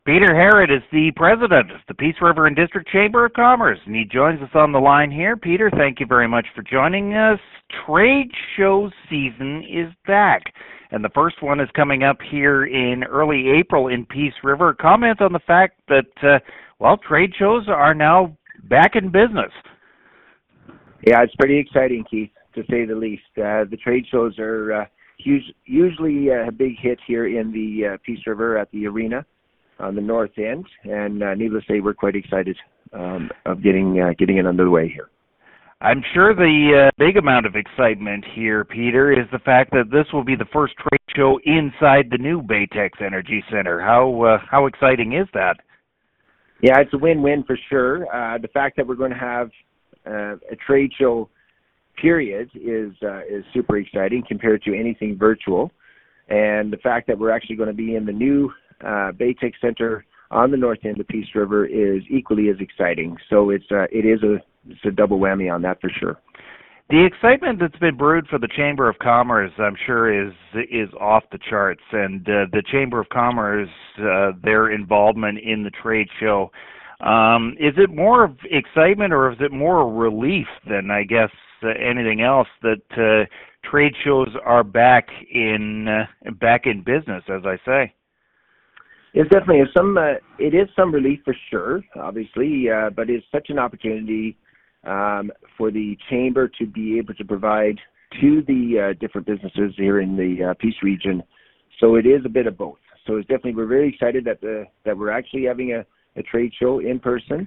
Peter Harrod is the president of the Peace River and District Chamber of Commerce, and he joins us on the line here. Peter, thank you very much for joining us. Trade show season is back, and the first one is coming up here in early April in Peace River. Comment on the fact that, trade shows are now back in business. Yeah, it's pretty exciting, Keith, to say the least. The trade shows are usually a big hit here in the Peace River at the arena on the north end, and needless to say, we're quite excited of getting it underway here. I'm sure the big amount of excitement here, Peter, is the fact that this will be the first trade show inside the new Baytex Energy Center. How exciting is that? Yeah, it's a win-win for sure. The fact that we're going to have a trade show period is super exciting compared to anything virtual, and the fact that we're actually going to be in the new Baytex Center on the north end of Peace River is equally as exciting. So it's a double whammy on that for sure. The excitement that's been brewed for the Chamber of Commerce, I'm sure, is off the charts, and the Chamber of Commerce, their involvement in the trade show, is it more of excitement or is it more relief than, I guess, anything else that trade shows are back in business, as I say? It's definitely it is some relief for sure, obviously, but it's such an opportunity for the Chamber to be able to provide to the different businesses here in the Peace region. So it is a bit of both. So it's definitely, we're very excited that we're actually having a trade show in person,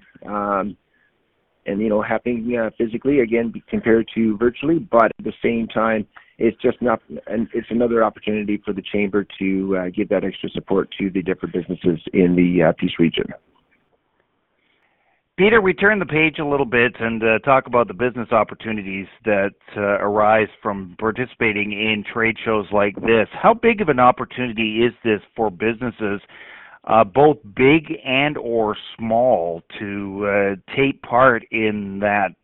and happening physically again compared to virtually, but at the same time, it's just not, and it's another opportunity for the Chamber to give that extra support to the different businesses in the Peace region. Peter, we turn the page a little bit and talk about the business opportunities that arise from participating in trade shows like this. How big of an opportunity is this for businesses, both big and or small, to take part in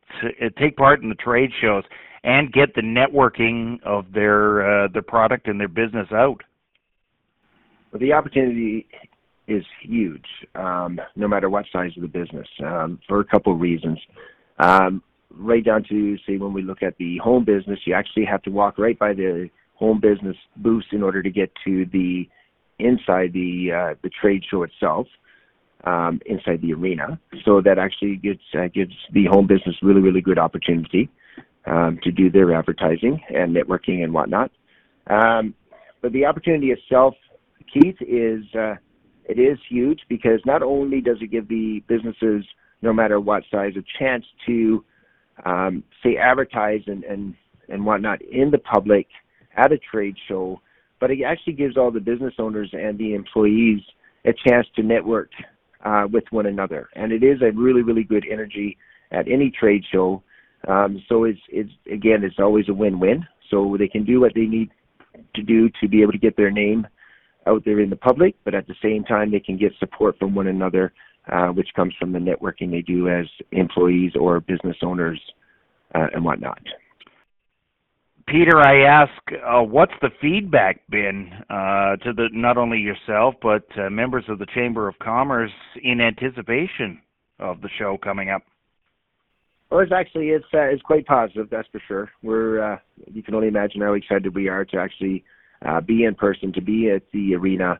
the trade shows and get the networking of their product and their business out? Well, the opportunity is huge, no matter what size of the business, for a couple of reasons. Right down to, say, when we look at the home business, you actually have to walk right by the home business booths in order to get to the inside the trade show itself, inside the arena. So that actually gives the home business really, really good opportunity to do their advertising and networking and whatnot. But the opportunity itself, Keith, is it is huge, because not only does it give the businesses, no matter what size, a chance to say advertise and whatnot in the public at a trade show, but it actually gives all the business owners and the employees a chance to network with one another. And it is a really, really good energy at any trade show. So it's always a win-win. So they can do what they need to do to be able to get their name out there in the public, but at the same time they can get support from one another, which comes from the networking they do as employees or business owners and whatnot. Peter, I ask, what's the feedback been to not only yourself but members of the Chamber of Commerce in anticipation of the show coming up? Well, it's quite positive, that's for sure. You can only imagine how excited we are to actually be in person, to be at the arena.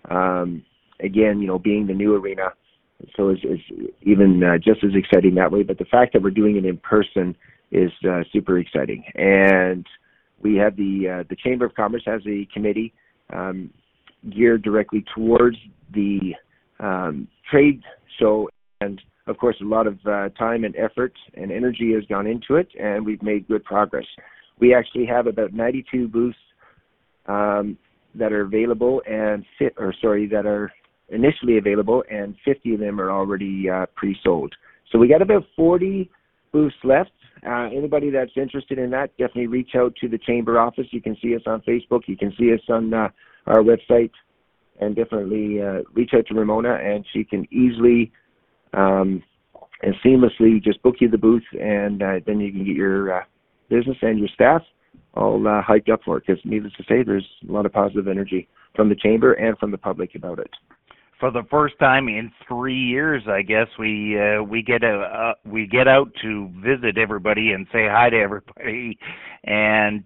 Again, being the new arena, so it's even just as exciting that way. But the fact that we're doing it in person is super exciting. And we have the Chamber of Commerce has a committee geared directly towards the trade show, and of course a lot of time and effort and energy has gone into it, and we've made good progress. We actually have about 92 booths that are available that are initially available, and 50 of them are already pre-sold. So we got about 40 booths left. Anybody that's interested in that, definitely reach out to the Chamber office. You can see us on Facebook. You can see us on our website, and definitely reach out to Ramona, and she can easily and seamlessly just book you the booth, and then you can get your business and your staff all hyped up for it, because needless to say, there's a lot of positive energy from the Chamber and from the public about it. for the first time in 3 years, I guess we get out to visit everybody and say hi to everybody, and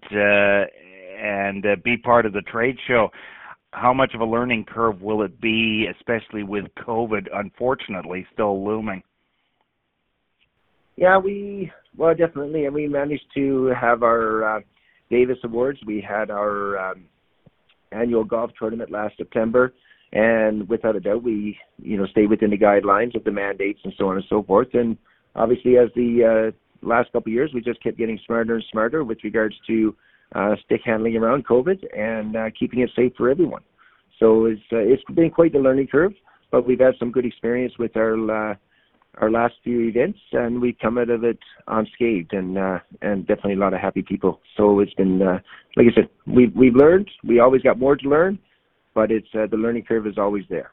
be part of the trade show. How much of a learning curve will it be, especially with COVID, unfortunately, still looming? Yeah, definitely, and we managed to have our Davis Awards. We had our annual golf tournament last September, and without a doubt, we stayed within the guidelines of the mandates and so on and so forth. And obviously, as the last couple of years, we just kept getting smarter and smarter with regards to stick handling around COVID and keeping it safe for everyone. So it's been quite the learning curve, but we've had some good experience with our last few events, and we've come out of it unscathed, and definitely a lot of happy people. So it's been, like I said, we've learned. We always got more to learn, but it's the learning curve is always there.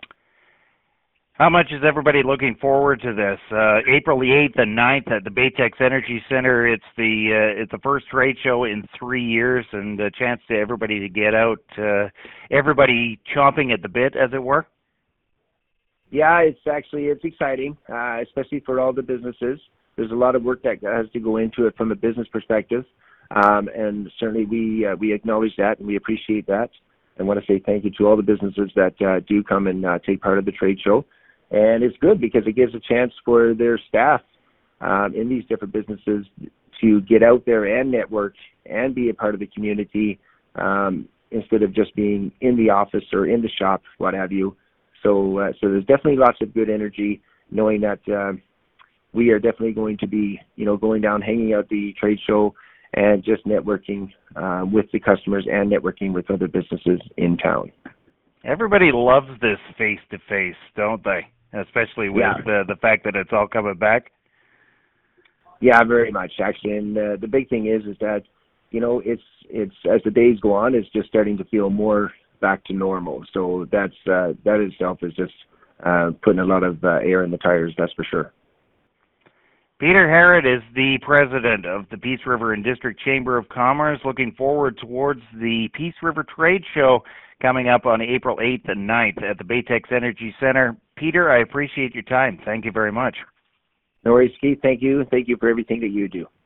How much is everybody looking forward to this? April the 8th and 9th at the Baytex Energy Center. It's the first trade show in 3 years, and a chance to everybody to get out. Everybody chomping at the bit, as it were. Yeah, it's exciting, especially for all the businesses. There's a lot of work that has to go into it from a business perspective, and certainly we acknowledge that and we appreciate that. I want to say thank you to all the businesses that do come and take part of the trade show. And it's good because it gives a chance for their staff in these different businesses to get out there and network and be a part of the community instead of just being in the office or in the shop, what have you. So there's definitely lots of good energy, knowing that we are definitely going to be, going down, hanging out the trade show, and just networking with the customers and networking with other businesses in town. Everybody loves this face-to-face, don't they? Especially with the fact that it's all coming back. Yeah, very much, actually. And the big thing is that, it's as the days go on, it's just starting to feel more back to normal. So that itself is just putting a lot of air in the tires, that's for sure. Peter Harrod is the president of the Peace River and District Chamber of Commerce. Looking forward towards the Peace River Trade Show coming up on April 8th and 9th at the Baytex Energy Center. Peter, I appreciate your time. Thank you very much. No worries, Keith. Thank you. Thank you for everything that you do.